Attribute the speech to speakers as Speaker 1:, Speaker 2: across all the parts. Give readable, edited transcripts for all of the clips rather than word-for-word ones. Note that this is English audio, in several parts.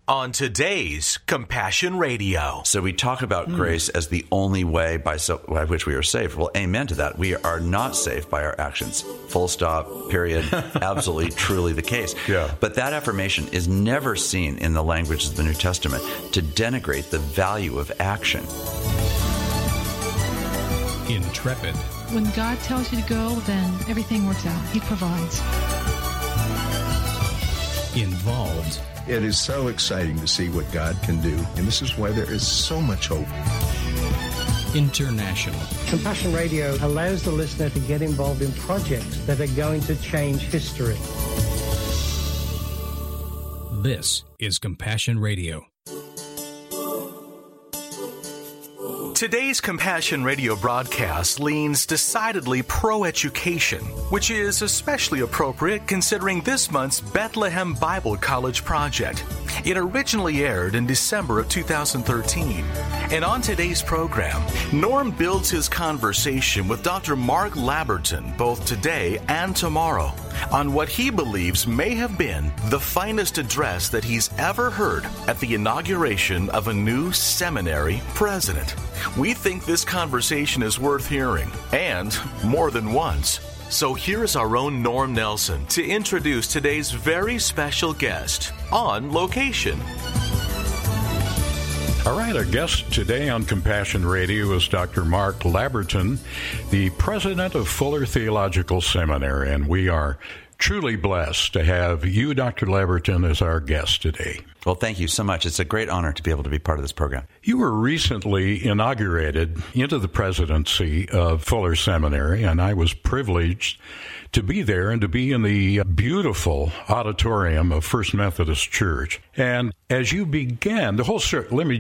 Speaker 1: on today's Compassion Radio.
Speaker 2: So we talk about grace as the only way by which we are saved. Well, amen to that. We are not saved by our actions. Full stop, period. Absolutely, truly the case.
Speaker 3: Yeah.
Speaker 2: But that affirmation is never seen in the language of the New Testament to denigrate the value of action.
Speaker 4: Intrepid.
Speaker 5: When God tells you to go, then everything works out. He provides.
Speaker 4: Involved.
Speaker 6: It is so exciting to see what God can do, and this is why there is so much hope.
Speaker 4: International.
Speaker 7: Compassion Radio allows the listener to get involved in projects that are going to change history.
Speaker 4: This is Compassion Radio.
Speaker 1: Today's Compassion Radio broadcast leans decidedly pro-education, which is especially appropriate considering this month's Bethlehem Bible College project. It originally aired in December of 2013. And on today's program, Norm builds his conversation with Dr. Mark Labberton both today and tomorrow on what he believes may have been the finest address that he's ever heard at the inauguration of a new seminary president. We think this conversation is worth hearing, and more than once. So here's our own Norm Nelson to introduce today's very special guest on location.
Speaker 3: All right, our guest today on Compassion Radio is Dr. Mark Labberton, the president of Fuller Theological Seminary, and we are truly blessed to have you, Dr. Labberton, as our guest today.
Speaker 2: Well, thank you so much. It's a great honor to be able to be part of this program.
Speaker 3: You were recently inaugurated into the presidency of Fuller Seminary, and I was privileged to be there and to be in the beautiful auditorium of First Methodist Church. And as you began, the whole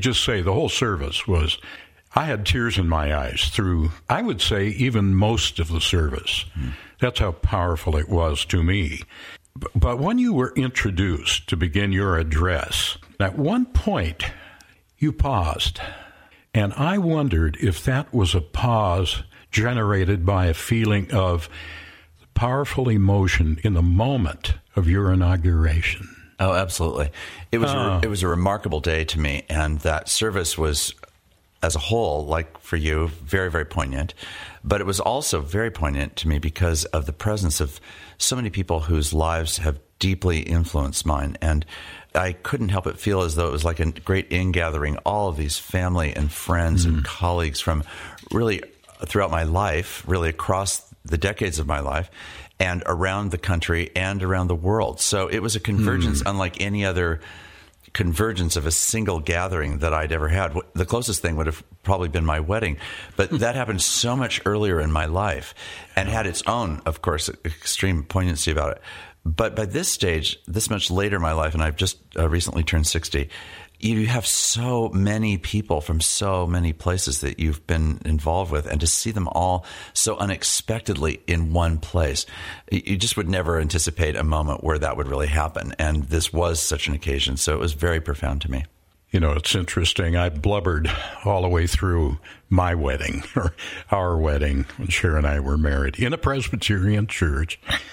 Speaker 3: service was, I had tears in my eyes through, I would say, even most of the service. That's how powerful it was to me. But when you were introduced to begin your address, at one point you paused, and I wondered if that was a pause generated by a feeling of powerful emotion in the moment of your inauguration.
Speaker 2: Oh, absolutely. It was a remarkable day to me, and that service was, as a whole, like for you, very, very poignant. But it was also very poignant to me because of the presence of so many people whose lives have deeply influenced mine. And I couldn't help but feel as though it was like a great ingathering, all of these family and friends and colleagues from really throughout my life, really across the decades of my life, and around the country and around the world. So it was a convergence unlike any other convergence of a single gathering that I'd ever had. The closest thing would have probably been my wedding, but that happened so much earlier in my life and had its own, of course, extreme poignancy about it. But by this stage, this much later in my life, and I've just recently turned 60, you have so many people from so many places that you've been involved with, and to see them all so unexpectedly in one place, you just would never anticipate a moment where that would really happen. And this was such an occasion, so it was very profound to me.
Speaker 3: You know, it's interesting. I blubbered all the way through my wedding, or our wedding, when Cher and I were married, in a Presbyterian church.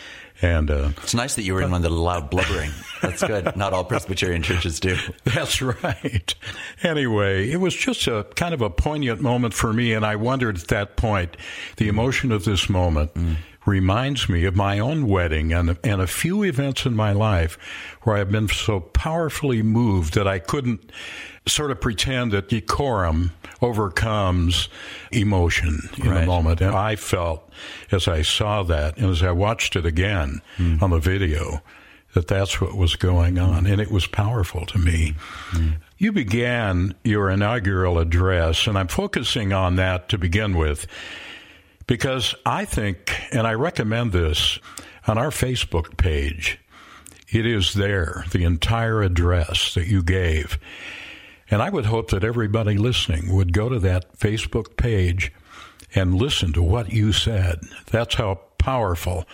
Speaker 3: And
Speaker 2: it's nice that you were in one that allowed blubbering. That's good. Not all Presbyterian churches do.
Speaker 3: That's right. Anyway, it was just a kind of a poignant moment for me, and I wondered at that point, the emotion of this moment reminds me of my own wedding and a few events in my life where I've been so powerfully moved that I couldn't sort of pretend that decorum overcomes emotion in the moment. And I felt, as I saw that, and as I watched it again on the video, that that's what was going on, and it was powerful to me. You began your inaugural address, and I'm focusing on that to begin with, because I think, and I recommend this, on our Facebook page, it is there, the entire address that you gave. And I would hope that everybody listening would go to that Facebook page and listen to what you said. That's how powerful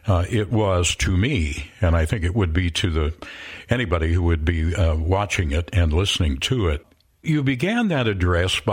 Speaker 3: it was to me, and I think it would be to anybody who would be watching it and listening to it. You began that address by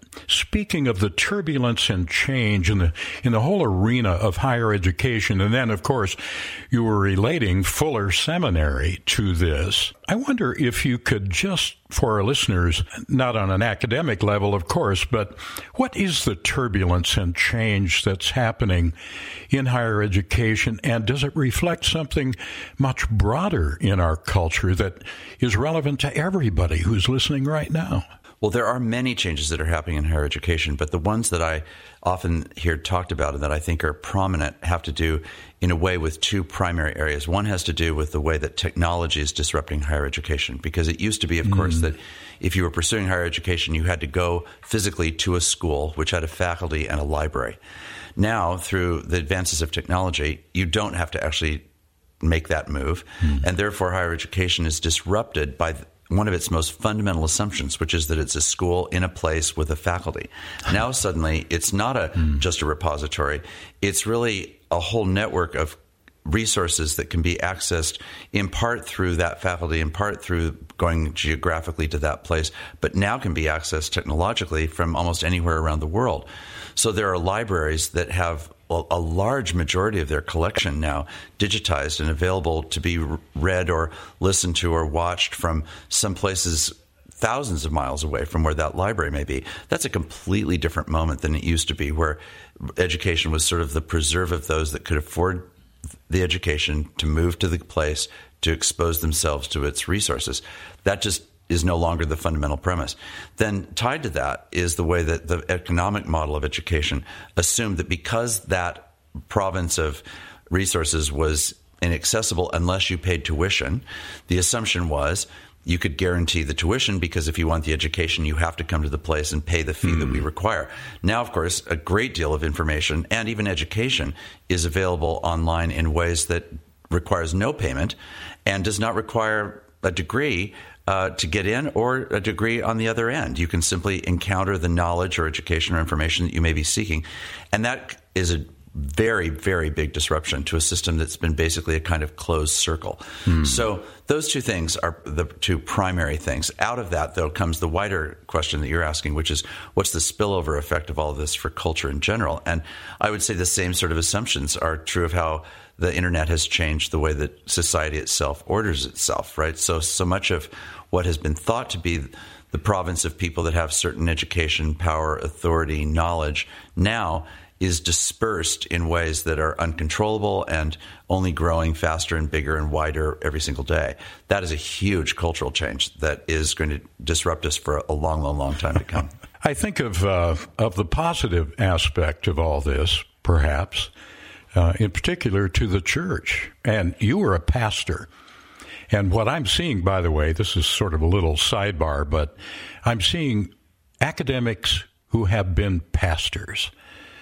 Speaker 3: speaking of the turbulence and change in the whole arena of higher education, and then, of course, you were relating Fuller Seminary to this. I wonder if you could just, for our listeners, not on an academic level, of course, but what is the turbulence and change that's happening in higher education, and does it reflect something much broader in our culture that is relevant to everybody who's listening right now?
Speaker 2: Well, there are many changes that are happening in higher education, but the ones that I often hear talked about and that I think are prominent have to do, in a way, with two primary areas. One has to do with the way that technology is disrupting higher education, because it used to be, of course, that if you were pursuing higher education, you had to go physically to a school, which had a faculty and a library. Now, through the advances of technology, you don't have to actually make that move, and therefore higher education is disrupted by one of its most fundamental assumptions, which is that it's a school in a place with a faculty. Now suddenly it's not just a repository. It's really a whole network of resources that can be accessed in part through that faculty, in part through going geographically to that place, but now can be accessed technologically from almost anywhere around the world. So there are libraries that have a large majority of their collection now digitized and available to be read or listened to or watched from some places thousands of miles away from where that library may be. That's a completely different moment than it used to be, where education was sort of the preserve of those that could afford the education to move to the place to expose themselves to its resources. That just is no longer the fundamental premise. Then tied to that is the way that the economic model of education assumed that because that province of resources was inaccessible unless you paid tuition, the assumption was you could guarantee the tuition, because if you want the education, you have to come to the place and pay the fee that we require. Now, of course, a great deal of information and even education is available online in ways that requires no payment and does not require a degree to get in or a degree on the other end. You can simply encounter the knowledge or education or information that you may be seeking. And that is a very, very big disruption to a system that's been basically a kind of closed circle. So those two things are the two primary things. Out of that, though, comes the wider question that you're asking, which is what's the spillover effect of all of this for culture in general? And I would say the same sort of assumptions are true of how the internet has changed the way that society itself orders itself, right? So much of what has been thought to be the province of people that have certain education, power, authority, knowledge, now is dispersed in ways that are uncontrollable and only growing faster and bigger and wider every single day. That is a huge cultural change that is going to disrupt us for a long, long, long time to come.
Speaker 3: I think of the positive aspect of all this, perhaps, in particular to the church. And you were a pastor. And what I'm seeing, by the way, this is sort of a little sidebar, but I'm seeing academics who have been pastors.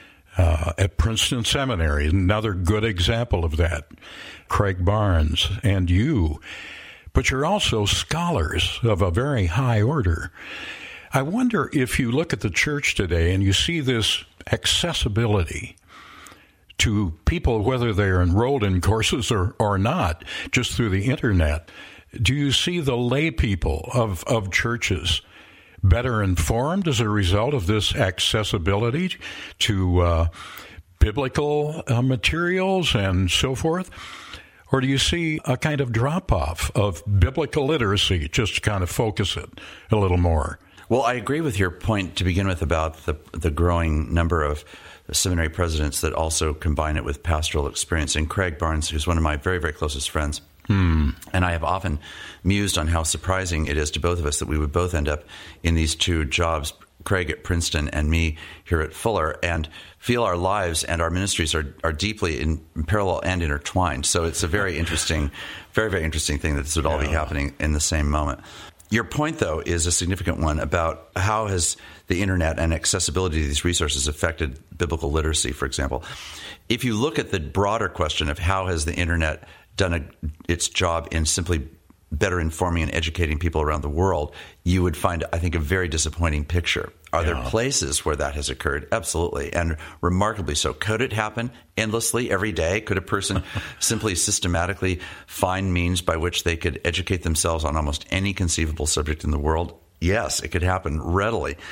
Speaker 3: At Princeton Seminary, another good example of that. Craig Barnes and you. But you're also scholars of a very high order. I wonder if you look at the church today and you see this accessibility to people, whether they're enrolled in courses or not, just through the internet. Do you see the lay people of churches better informed as a result of this accessibility to biblical materials and so forth? Or do you see a kind of drop-off of biblical literacy, just to kind of focus it a little more?
Speaker 2: Well, I agree with your point to begin with about the growing number of seminary presidents that also combine it with pastoral experience. And Craig Barnes, who's one of my very, very closest friends, and I have often mused on how surprising it is to both of us that we would both end up in these two jobs, Craig at Princeton and me here at Fuller, and feel our lives and our ministries are deeply in parallel and intertwined. So it's a very interesting, very, very interesting thing that this would all be happening in the same moment. Your point, though, is a significant one about how has the internet and accessibility to these resources affected biblical literacy, for example. If you look at the broader question of how has the internet done its job in simply better informing and educating people around the world, you would find, I think, a very disappointing picture. Are there places where that has occurred? Absolutely, and remarkably so. Could it happen endlessly every day? Could a person simply systematically find means by which they could educate themselves on almost any conceivable subject in the world? Yes, it could happen readily.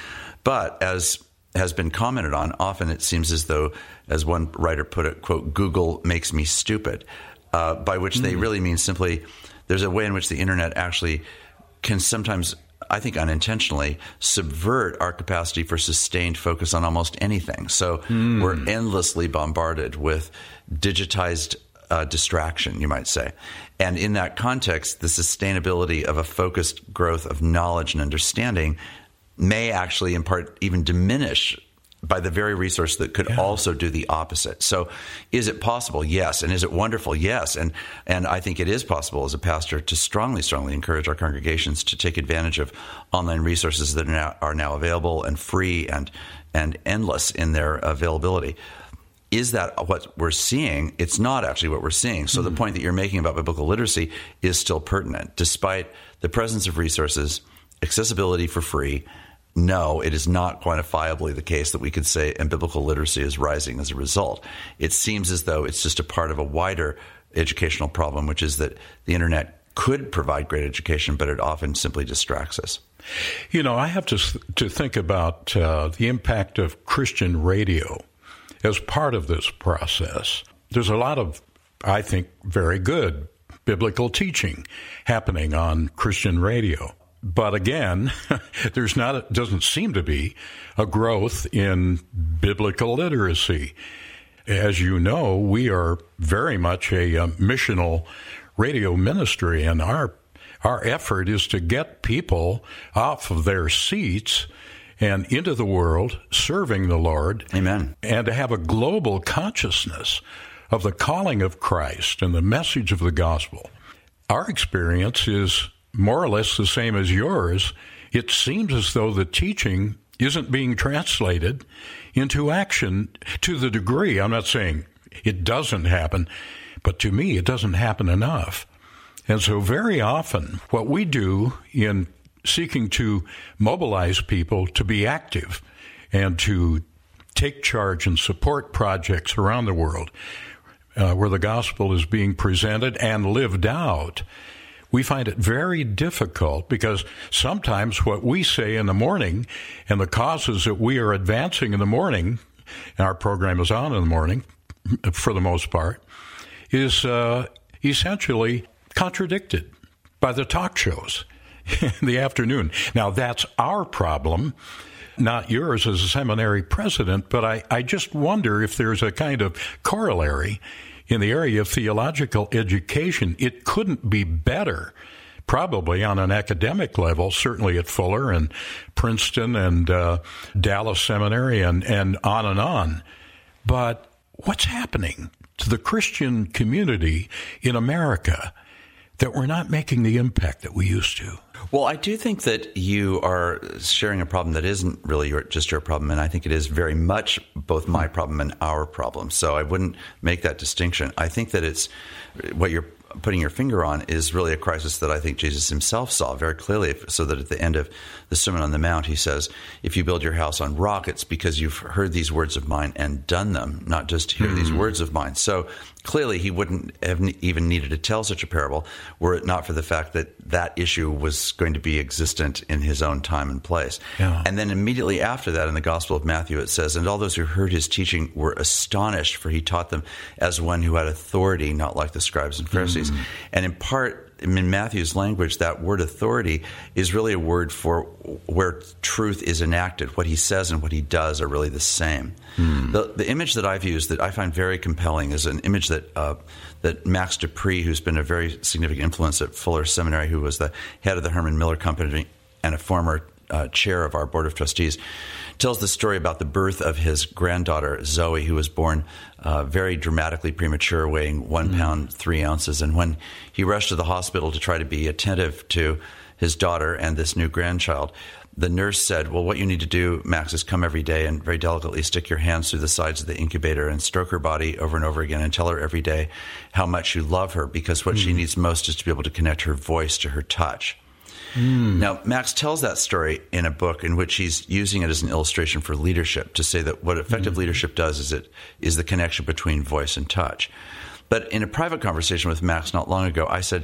Speaker 2: But as has been commented on, often it seems as though, as one writer put it, quote, Google makes me stupid, by which they really mean simply there's a way in which the internet actually can sometimes, I think unintentionally, subvert our capacity for sustained focus on almost anything. So we're endlessly bombarded with digitized distraction, you might say. And in that context, the sustainability of a focused growth of knowledge and understanding may actually, in part, even diminish by the very resource that could also do the opposite. So is it possible? Yes. And is it wonderful? Yes. And I think it is possible as a pastor to strongly encourage our congregations to take advantage of online resources that are now available and free and endless in their availability. Is that what we're seeing? It's not actually what we're seeing. So the point that you're making about biblical literacy is still pertinent. Despite the presence of resources, accessibility for free, no, it is not quantifiably the case that we could say and biblical literacy is rising as a result. It seems as though it's just a part of a wider educational problem, which is that the internet could provide great education, but it often simply distracts us.
Speaker 3: You know, I have to think about the impact of Christian radio as part of this process. There's a lot of, I think, very good biblical teaching happening on Christian radio. But again, doesn't seem to be a growth in biblical literacy. As you know, we are very much a missional radio ministry, and our effort is to get people off of their seats and into the world, serving the Lord.
Speaker 2: Amen.
Speaker 3: And to have a global consciousness of the calling of Christ and the message of the gospel. Our experience is more or less the same as yours. It seems as though the teaching isn't being translated into action to the degree. I'm not saying it doesn't happen, but to me, it doesn't happen enough. And so very often, what we do in seeking to mobilize people to be active and to take charge and support projects around the world where the gospel is being presented and lived out, we find it very difficult because sometimes what we say in the morning and the causes that we are advancing in the morning, and our program is on in the morning for the most part, is essentially contradicted by the talk shows in the afternoon. Now, that's our problem, not yours as a seminary president, but I just wonder if there's a kind of corollary in the area of theological education. It couldn't be better, probably on an academic level, certainly at Fuller and Princeton and Dallas Seminary and on. But what's happening to the Christian community in America that we're not making the impact that we used to?
Speaker 2: Well, I do think that you are sharing a problem that isn't really just your problem, and I think it is very much both my problem and our problem. So I wouldn't make that distinction. I think that it's what you're putting your finger on is really a crisis that I think Jesus himself saw very clearly, so that at the end of the Sermon on the Mount, he says, if you build your house on rock, it's because you've heard these words of mine and done them, not just hear these words of mine. So clearly he wouldn't have even needed to tell such a parable were it not for the fact that that issue was going to be existent in his own time and place. Yeah. And then immediately after that in the Gospel of Matthew it says, and all those who heard his teaching were astonished, for he taught them as one who had authority, not like the scribes and Pharisees. And in part, in Matthew's language, that word authority is really a word for where truth is enacted. What he says and what he does are really the same. The image that I've used that I find very compelling is an image that Max Dupree, who's been a very significant influence at Fuller Seminary, who was the head of the Herman Miller Company and a former chair of our Board of Trustees, tells the story about the birth of his granddaughter, Zoe, who was born very dramatically premature, weighing 1 pound, 3 ounces. And when he rushed to the hospital to try to be attentive to his daughter and this new grandchild, the nurse said, well, what you need to do, Max, is come every day and very delicately stick your hands through the sides of the incubator and stroke her body over and over again and tell her every day how much you love her, because what she needs most is to be able to connect her voice to her touch. Now, Max tells that story in a book in which he's using it as an illustration for leadership to say that what effective leadership does is the connection between voice and touch. But in a private conversation with Max not long ago, I said,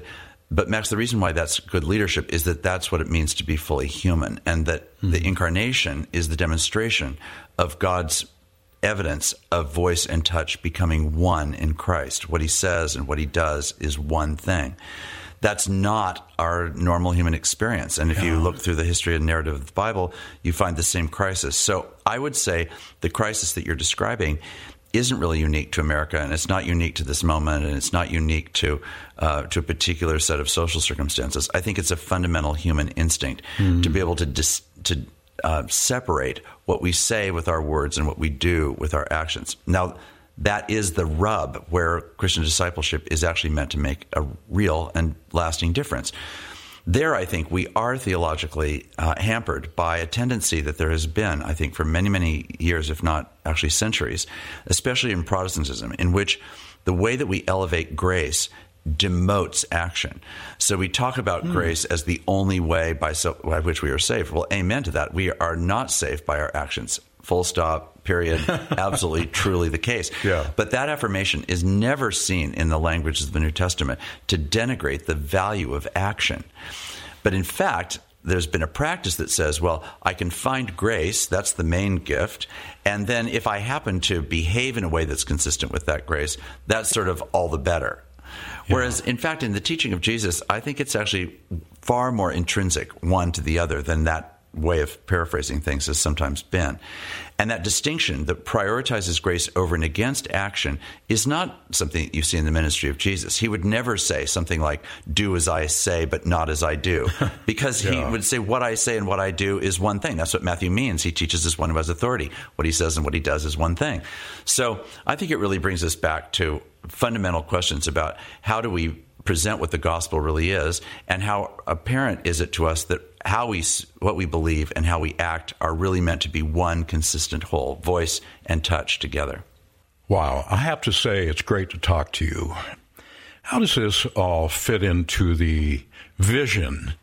Speaker 2: But Max, the reason why that's good leadership is that that's what it means to be fully human, and that the incarnation is the demonstration of God's evidence of voice and touch becoming one in Christ. What he says and what he does is one thing. That's not our normal human experience. And if you look through the history and narrative of the Bible, you find the same crisis. So I would say the crisis that you're describing isn't really unique to America, and it's not unique to this moment, and it's not unique to a particular set of social circumstances. I think it's a fundamental human instinct to be able to separate what we say with our words and what we do with our actions. Now, that is the rub where Christian discipleship is actually meant to make a real and lasting difference. There, I think, we are theologically hampered by a tendency that there has been, I think, for many, many years, if not actually centuries, especially in Protestantism, in which the way that we elevate grace demotes action. So we talk about grace as the only way by which we are saved. Well, amen to that. We are not saved by our actions. Full stop, period. Absolutely, truly the case.
Speaker 3: Yeah.
Speaker 2: But that affirmation is never seen in the language of the New Testament to denigrate the value of action. But in fact, there's been a practice that says, well, I can find grace, that's the main gift, and then if I happen to behave in a way that's consistent with that grace, that's sort of all the better. Whereas, in fact, in the teaching of Jesus, I think it's actually far more intrinsic, one to the other, than that way of paraphrasing things has sometimes been. And that distinction that prioritizes grace over and against action is not something you see in the ministry of Jesus. He would never say something like, do as I say, but not as I do. Because he would say, what I say and what I do is one thing. That's what Matthew means. He teaches as one who has authority. What he says and what he does is one thing. So I think it really brings us back to fundamental questions about how do we present what the gospel really is, and how apparent is it to us that what we believe and how we act are really meant to be one consistent whole, voice and touch together.
Speaker 3: Wow, I have to say it's great to talk to you. How does this all fit into the vision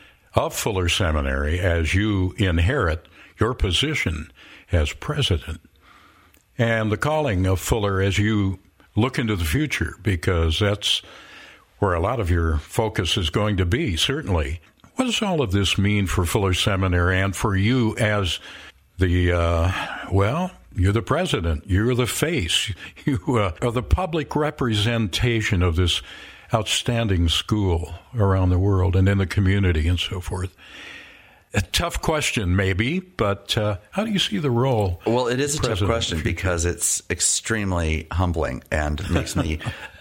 Speaker 3: of Fuller Seminary as you inherit your position as president, and the calling of Fuller as you look into the future, because that's where a lot of your focus is going to be, certainly. What does all of this mean for Fuller Seminary and for you as the, you're the president, you're the face, you are the public representation of this outstanding school around the world and in the community and so forth? A tough question, maybe, but how do you see the role?
Speaker 2: Well, it is a tough question because it's extremely humbling and makes me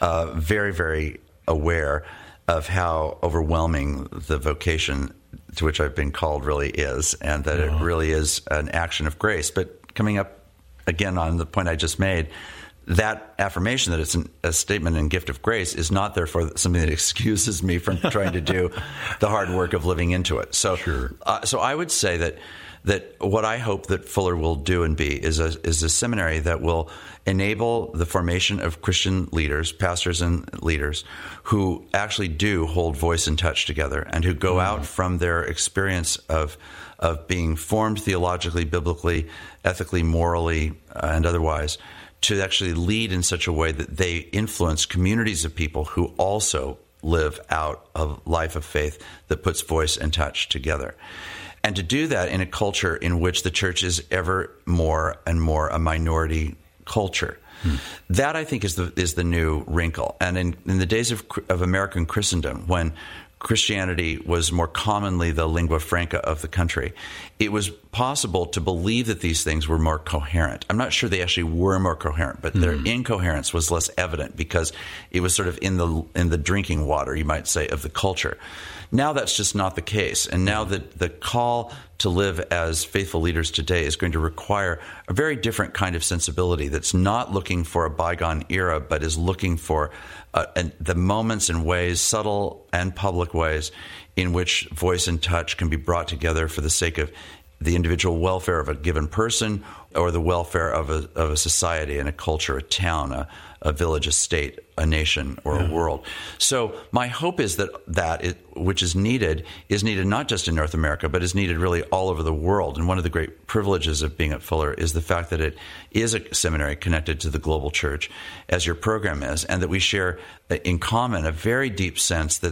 Speaker 2: very, very aware of how overwhelming the vocation to which I've been called really is, and that it really is an action of grace. But coming up again on the point I just made, that affirmation that it's a statement and gift of grace is not therefore something that excuses me from trying to do the hard work of living into it. So, so I would say that what I hope that Fuller will do and be is a seminary that will enable the formation of Christian leaders, pastors and leaders, who actually do hold voice and touch together, and who go out from their experience of being formed theologically, biblically, ethically, morally, and otherwise, to actually lead in such a way that they influence communities of people who also live out a life of faith that puts voice and touch together. And to do that in a culture in which the church is ever more and more a minority culture. That, I think, is the new wrinkle. And in the days of American Christendom, when Christianity was more commonly the lingua franca of the country, it was possible to believe that these things were more coherent. I'm not sure they actually were more coherent, but their incoherence was less evident because it was sort of in the drinking water, you might say, of the culture. Now that's just not the case. And now that the call to live as faithful leaders today is going to require a very different kind of sensibility that's not looking for a bygone era, but is looking for the moments and ways, subtle and public ways, in which voice and touch can be brought together for the sake of the individual welfare of a given person or the welfare of a society and a culture, a town, a village, a state, a nation, or a world. So my hope is that which is needed not just in North America, but is needed really all over the world. And one of the great privileges of being at Fuller is the fact that it is a seminary connected to the global church, as your program is, and that we share in common a very deep sense that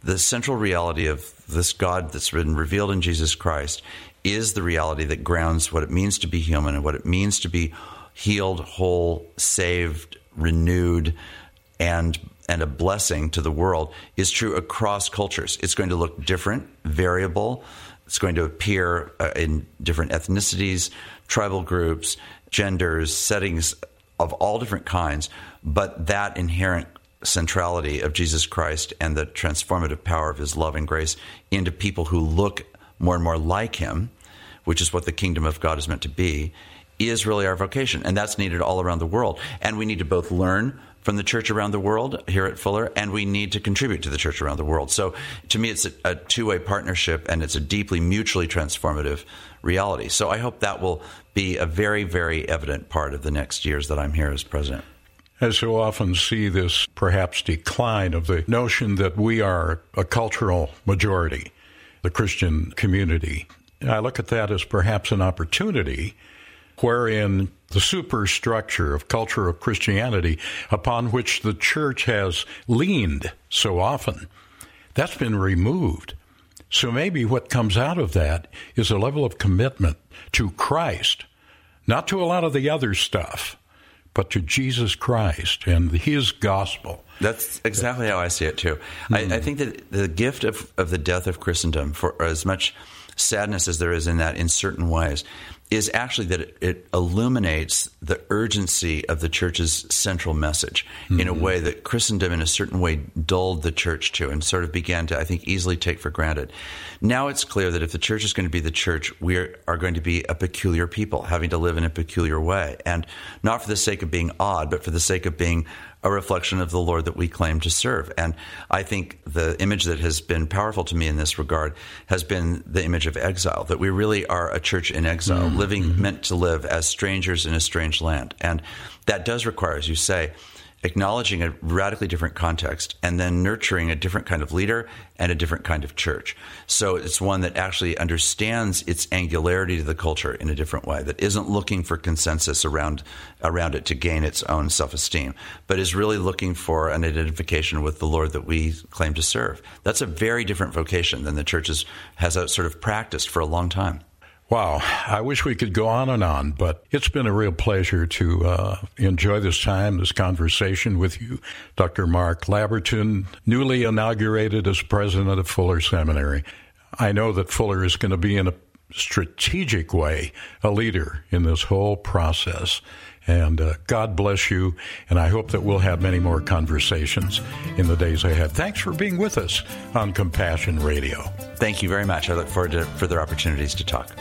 Speaker 2: the central reality of this God that's been revealed in Jesus Christ is the reality that grounds what it means to be human and what it means to be healed, whole, saved, renewed, and a blessing to the world is true across cultures. It's going to look different, variable. It's going to appear in different ethnicities, tribal groups, genders, settings of all different kinds. But that inherent centrality of Jesus Christ and the transformative power of his love and grace into people who look more and more like him, which is what the kingdom of God is meant to be, is really our vocation. And that's needed all around the world. And we need to both learn from the church around the world here at Fuller, and we need to contribute to the church around the world. So to me, it's a two-way partnership, and it's a deeply mutually transformative reality. So I hope that will be a very, very evident part of the next years that I'm here as president.
Speaker 3: I so often see this perhaps decline of the notion that we are a cultural majority, the Christian community. I look at that as perhaps an opportunity wherein the superstructure of culture of Christianity upon which the church has leaned so often, that's been removed. So maybe what comes out of that is a level of commitment to Christ, not to a lot of the other stuff, but to Jesus Christ and his gospel.
Speaker 2: That's exactly how I see it, too. I think that the gift of the death of Christendom, for as much sadness as there is in that in certain ways, is actually that it illuminates the urgency of the church's central message in a way that Christendom in a certain way dulled the church to and sort of began to, I think, easily take for granted. Now it's clear that if the church is going to be the church, we are going to be a peculiar people, having to live in a peculiar way. And not for the sake of being odd, but for the sake of being a reflection of the Lord that we claim to serve. And I think the image that has been powerful to me in this regard has been the image of exile, that we really are a church in exile, meant to live as strangers in a strange land. And that does require, as you say, acknowledging a radically different context and then nurturing a different kind of leader and a different kind of church. So it's one that actually understands its angularity to the culture in a different way, that isn't looking for consensus around it to gain its own self-esteem, but is really looking for an identification with the Lord that we claim to serve. That's a very different vocation than the church has sort of practiced for a long time.
Speaker 3: Wow, I wish we could go on, but it's been a real pleasure to enjoy this time, this conversation with you, Dr. Mark Labberton, newly inaugurated as president of Fuller Seminary. I know that Fuller is going to be in a strategic way a leader in this whole process. And God bless you, and I hope that we'll have many more conversations in the days ahead. Thanks for being with us on Compassion Radio.
Speaker 2: Thank you very much. I look forward to further opportunities to talk.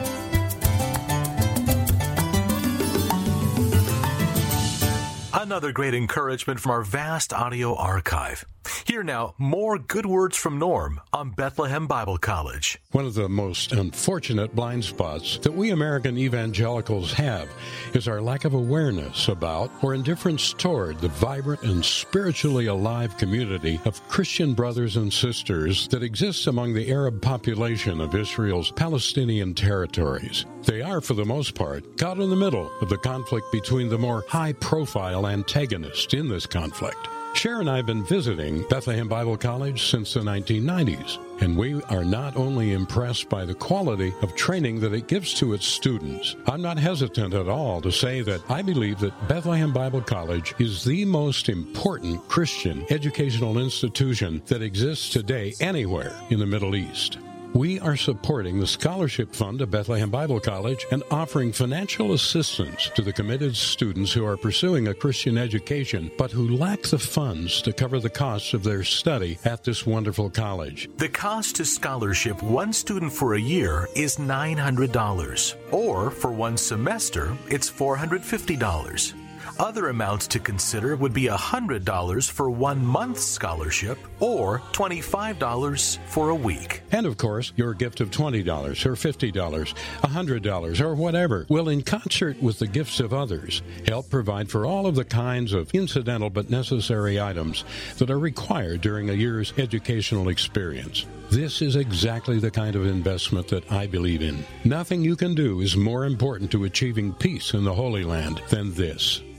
Speaker 1: Another great encouragement from our vast audio archive. Here now, more good words from Norm on Bethlehem Bible College.
Speaker 3: One of the most unfortunate blind spots that we American evangelicals have is our lack of awareness about or indifference toward the vibrant and spiritually alive community of Christian brothers and sisters that exists among the Arab population of Israel's Palestinian territories. They are, for the most part, caught in the middle of the conflict between the more high-profile antagonists in this conflict. Cher and I have been visiting Bethlehem Bible College since the 1990s, and we are not only impressed by the quality of training that it gives to its students. I'm not hesitant at all to say that I believe that Bethlehem Bible College is the most important Christian educational institution that exists today anywhere in the Middle East. We are supporting the scholarship fund of Bethlehem Bible College and offering financial assistance to the committed students who are pursuing a Christian education but who lack the funds to cover the costs of their study at this wonderful college.
Speaker 1: The cost to scholarship one student for a year is $900, or for one semester, it's $450. Other amounts to consider would be $100 for 1 month's scholarship or $25 for a week.
Speaker 3: And of course, your gift of $20 or $50, $100 or whatever will, in concert with the gifts of others, help provide for all of the kinds of incidental but necessary items that are required during a year's educational experience. This is exactly the kind of investment that I believe in. Nothing you can do is more important to achieving peace in the Holy Land than this.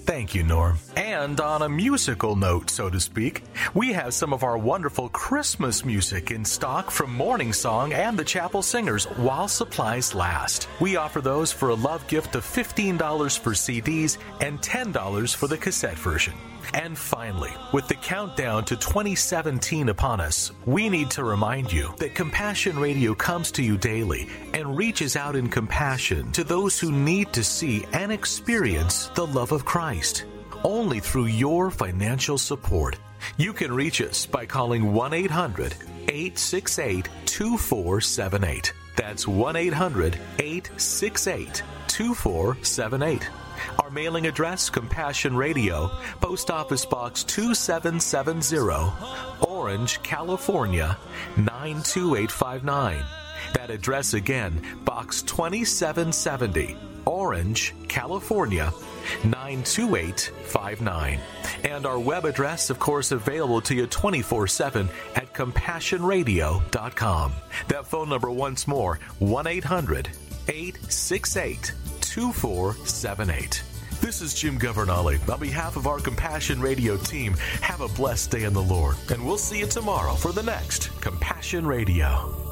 Speaker 1: Thank you, Norm. And on a musical note, so to speak, we have some of our wonderful Christmas music in stock from Morning Song and the Chapel Singers while supplies last. We offer those for a love gift of $15 for CDs and $10 for the cassette version. And finally, with the countdown to 2017 upon us, we need to remind you that Compassion Radio comes to you daily and reaches out in compassion to those who need to see and experience the love of Christ. Only through your financial support. You can reach us by calling 1-800-868-2478. That's 1-800-868-2478. Our mailing address, Compassion Radio, Post Office Box 2770, Orange, California, 92859. That address again, Box 2770, Orange, California, 92859. And our web address, of course, available to you 24/7 at CompassionRadio.com. That phone number once more, 1-800-868-2478. This is Jim Governale. On behalf of our Compassion Radio team, have a blessed day in the Lord. And we'll see you tomorrow for the next Compassion Radio.